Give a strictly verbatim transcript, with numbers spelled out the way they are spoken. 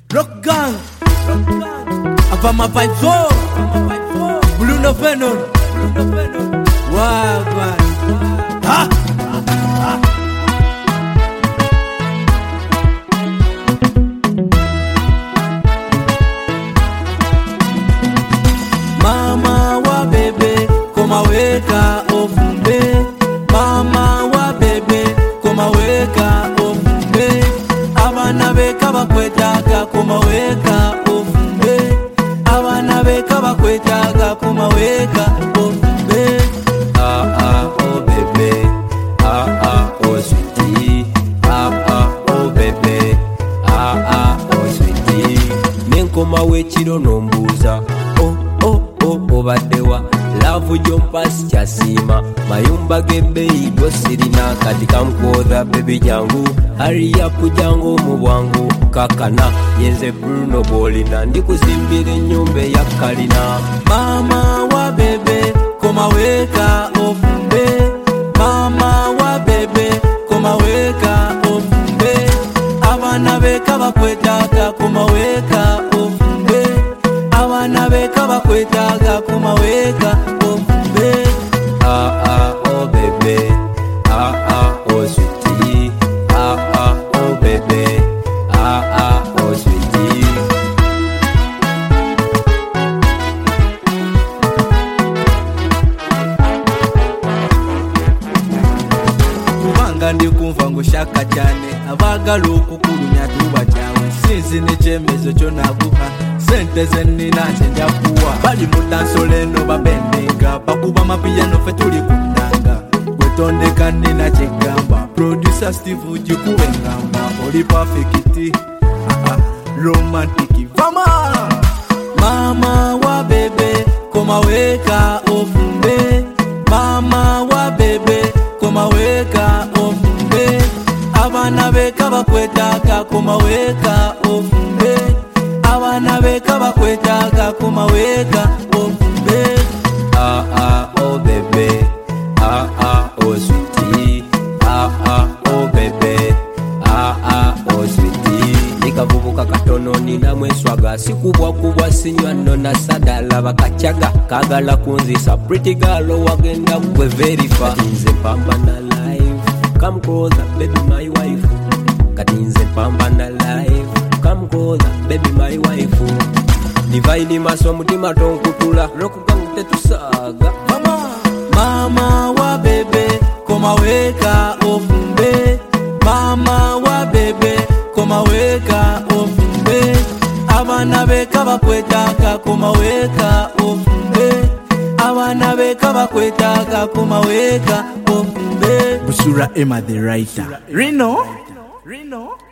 Rock gang, Ava my vibes all, Bruno Venom, Wagwan, ha, ha. Mama wa bebe, koma weka ofumbe. Mama wa bebe, koma weka ofumbe. Abana beka bakwetaga koma weka ofumbe. Abana beka bakwetaga koma weka ofumbe. Ah ah oh bebe, ah ah oh sweetie, ah ah oh bebe, ah ah oh sweetie. Nenkoma wechiro nombuza, oh oh oh obadewa. Love jompas chasima, mayumba gebei dosirina katika mkoda baby jangu. Hurry up jangu mubwangu kakana yenze Bruno Bolina ndikuzimbire nyumbe ya kalina. Mama wa bebe koma weka ofumbe. Mama wa bebe koma weka ofumbe. Abana beka bakwetaga koma weka ofumbe. Abana beka bakwetaga koma weka ofumbe. Ah ah oh bebe, ah ah oh sweetie, ah ah oh bebe, ah ah oh sweetie. Kubanga ndikumva ngo shaka cyane abagala okukulumya tuba cyawe sinzi n'icyemezo cyo naguha sente ze ninanje njakuwa bali mu danso leno babendenga bakuba amapiyano fe tuli kunanga gwetondeka nina kyegamba producer Steve jikuwe ngamba oli perfect ah, ah, romantic vama. Mama wa bebe koma weka ofumbe. Mama wa bebe koma weka ofumbe. Abana beka bakwetaga koma weka ofumbe. Abana beka bakwetaga koma weka ofumbe. Ah ah oh bebe, ah ah oh sweetie, ah ah oh bebe, ah ah oh sweetie. Nikavubuka katono nina mweswaga sikubwa kubwa sinywa nona sadala bakachaga kagala kunzisa pretty girl wagenda kwe verify. Katinze pambana live, come closer baby my wife. Katinze pambana live, come closer baby my wife. Divaini maso mutima tonkutula rokugangu tetusaga. Mama Mama wa bebe koma weka ofumbe. Mama wa bebe koma weka ofumbe. Abana beka bakwetaga koma weka ofumbe. Abana beka bakwetaga koma weka ofumbe. Busura Emma the writer. Rino Rino